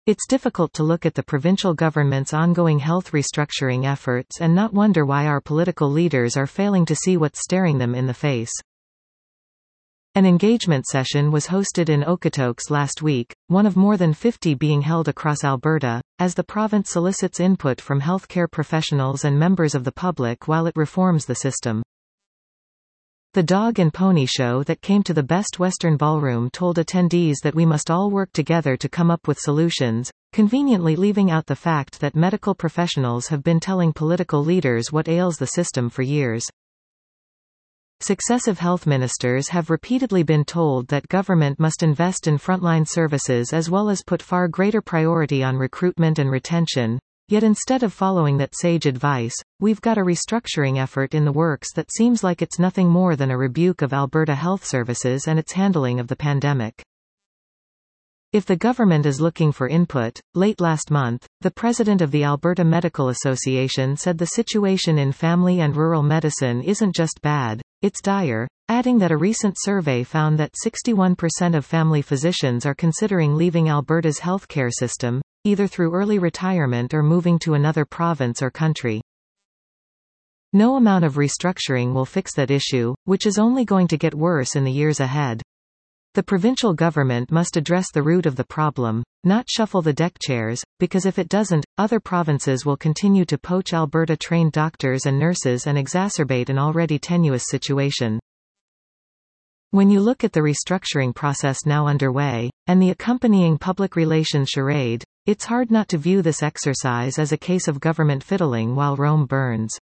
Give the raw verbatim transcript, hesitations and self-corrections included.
It's difficult to look at the provincial government's ongoing health restructuring efforts and not wonder why our political leaders are failing to see what's staring them in the face. An engagement session was hosted in Okotoks last week, one of more than fifty being held across Alberta, as the province solicits input from healthcare professionals and members of the public while it reforms the system. The dog and pony show that came to the Best Western Ballroom told attendees that we must all work together to come up with solutions, conveniently leaving out the fact that medical professionals have been telling political leaders what ails the system for years. Successive health ministers have repeatedly been told that government must invest in frontline services as well as put far greater priority on recruitment and retention, yet instead of following that sage advice, we've got a restructuring effort in the works that seems like it's nothing more than a rebuke of Alberta Health Services and its handling of the pandemic. If the government is looking for input, late last month, the president of the Alberta Medical Association said the situation in family and rural medicine isn't just bad, it's dire, adding that a recent survey found that sixty-one percent of family physicians are considering leaving Alberta's healthcare system, either through early retirement or moving to another province or country. No amount of restructuring will fix that issue, which is only going to get worse in the years ahead. The provincial government must address the root of the problem, not shuffle the deck chairs, because if it doesn't, other provinces will continue to poach Alberta-trained doctors and nurses and exacerbate an already tenuous situation. When you look at the restructuring process now underway, and the accompanying public relations charade, it's hard not to view this exercise as a case of government fiddling while Rome burns.